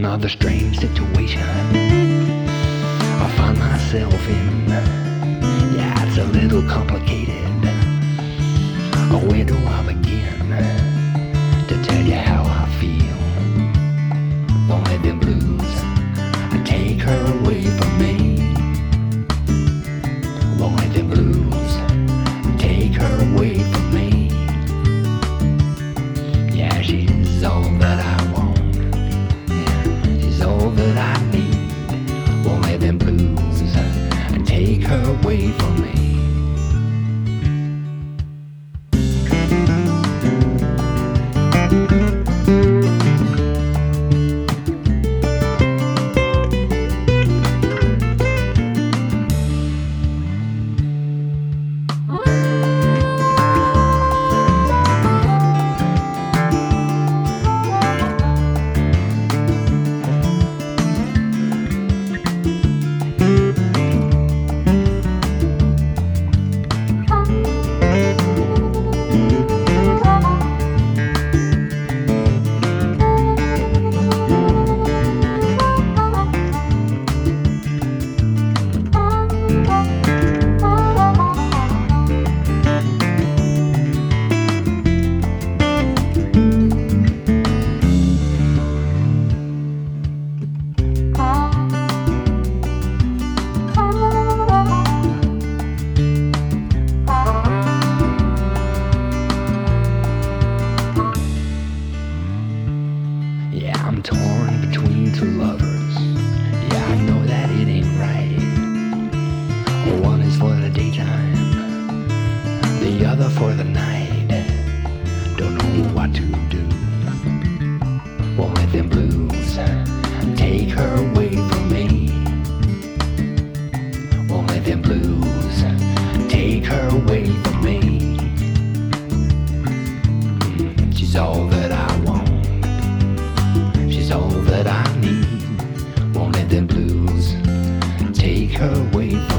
Another strange situation I find myself in. Yeah, it's a little complicated. Where do I begin to tell you how I feel? Won't let them blues take her away from me. Won't let them blues take her away from me. Yeah, she's all that I want. Yeah, she's all that I need. Won't let them blues take her away from me. Yeah, I'm torn between two lovers. Yeah, I know that it ain't right. One is for the daytime, the other for the night. Don't know what to do. Won't let them blues take her away from me. Won't let them blues take her away from me. She's all that I want. She's all that I need. Won't let them blues take her away from me.